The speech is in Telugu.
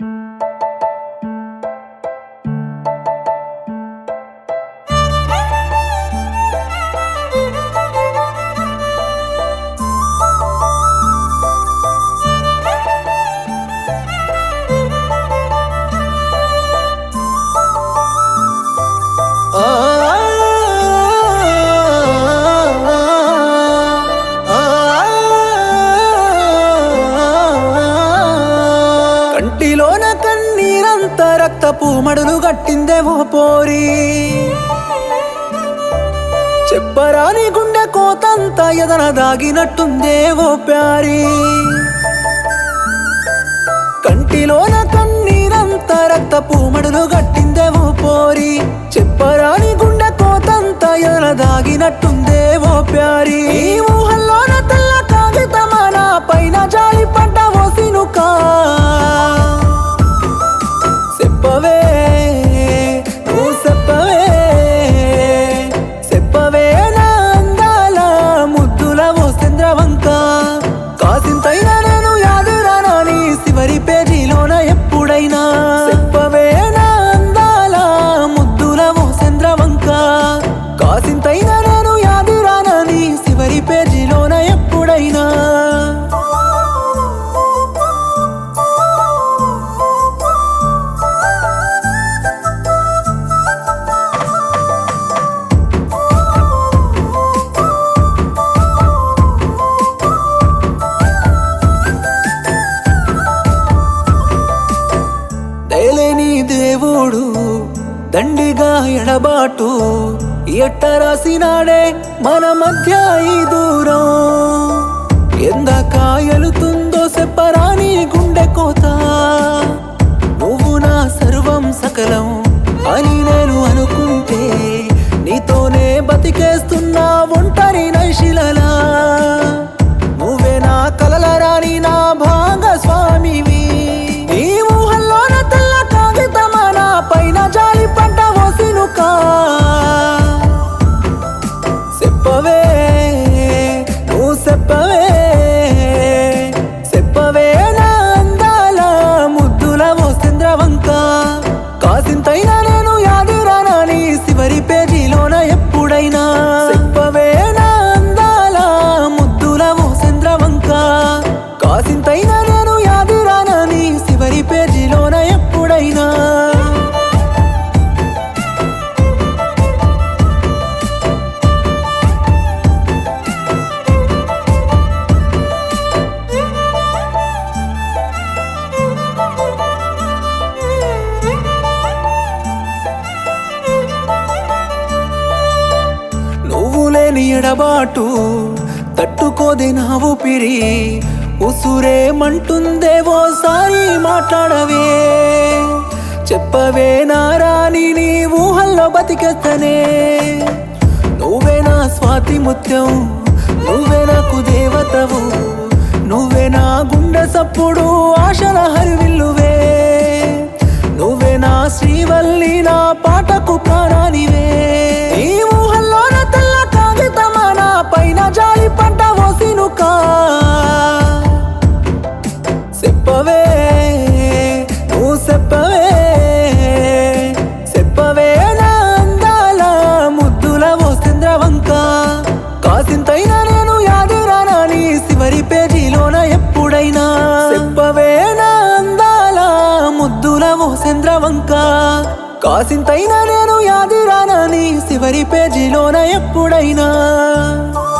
కంటిలోన కన్నీరంత రక్తపు మడులు గట్టిందే ఓ పోరి, చెప్పరాని గుండె కోతంత ఎదన దాగినట్టుందే ఓ ప్యారి. కంటిలోన కన్నీరంత రక్తపు మడులు గట్టిందే ఓ పోరి, చెప్పరాని గుండె కోతంత ఎదన దాగినట్టుందే ఓ ప్యారి. ఈ ఊహల్లోన తెల్ల కాగితమాన పైన జాలి పడ్డ ఓ సినుకా, చెప్పవే నువ్వు చెప్పవే, చెప్పవే నా అందాల ముద్దుల ఓ చంద్రవంక. కాసింతైనా నేను యాదురానా నీ చివరి పేజీలోన ఎప్పుడైనా. చెప్పవే నా అందాల ముద్దుల ఓ చంద్రవంక, కాసింతైనా నేను యాదురానా నీ చివరి పేజీలోన ఎప్పుడైనా. దయలేని దేవుడు దండిగా ఎడబాటు ఎట్ట రాసినాడే మన మధ్య ఈ దూరం. ఎందాక ఎలుతుందో చెప్పరాని గుండె కోత, నువ్వు నా సర్వం సకలం అని నేను అనుకుంటే నీతోనే బతికేస్తున్నా ఒంటరి నైశిలలా. నువ్వే నా కలల రాని నా భాగస్వామివి. ఈ ఊహల్లోన తెల్ల కాగితమాన పైన జాలి పడ్డ ఓ సినుకా, చెప్పవే నువ్వు చెప్పవే, చెప్పవే నా అందాల ముద్దుల ఓ చంద్రవంక. కాసింతైనా నేను యాదురానా నీ చివరి పేజీలోన ఎప్పుడైనా. చెప్పవే నా అందాల ముద్దుల ఓ చంద్రవంక, కాసింతైనా నేను యాదురానా నీ చివరి పేజీలోన ఎప్పుడైనా. నువ్వు లేని ఎడబాటు తట్టుకోదే నా ఊపిరి, ఉసురేమంటుందే ఓసారి మాట్లాడవే. చెప్పవే నా రాణి నీ ఊహల్లో బతికేస్తనే. నువ్వే నా స్వాతి ముత్యం, నువ్వే నాకు దేవతవు, నువ్వే నా గుండె సప్పుడు ఆశల హరివిల్లువే. నువ్వే నా శ్రీవల్లి నా పాటకు ప్రాణానివే. ఈ ఊహల్లోన తెల్ల కాగితమాన పైన జాలి పడ్డ ఓ సినుకా, చెప్పవే నువ్వు చెప్పవే, చెప్పవే నా అందాల ముద్దుల ఓ చంద్రవంక. కాసింతైనా నేను యాదురానా నీ చివరి పేజీలోన ఎప్పుడైనా. చెప్పవే నా అందాల ముద్దుల ఓ చంద్రవంక, కాసింతైనా నేను యాదురానా నీ చివరి పేజీలోన ఎప్పుడైనా.